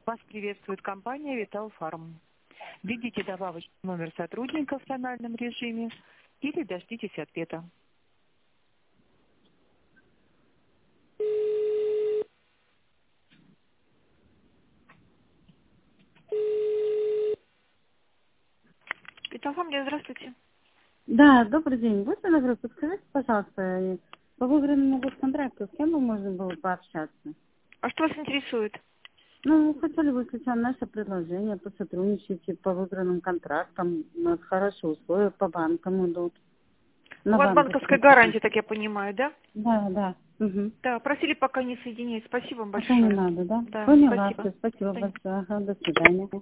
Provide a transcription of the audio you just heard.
Вас приветствует компания Vital Farm. Введите добавочный номер сотрудника в тональном режиме или дождитесь ответа. Vital Farm, здравствуйте. Да, добрый день. Будьте добры, подскажите, пожалуйста, по выигранному госконтракту с кем бы можно было пообщаться? А что вас интересует? Ну, хотели бы сейчас наше предложение по сотрудничеству по выигранным контрактам. У нас хорошие условия по банкам идут. У На вас банковская банковском гарантия, кредите. так я понимаю, да? Да, да. Угу. Да, просили пока не соединять. Спасибо вам Пока не большое. надо, да? Да, Поняла, спасибо. все. Спасибо До свидания. большое. Ага, до свидания.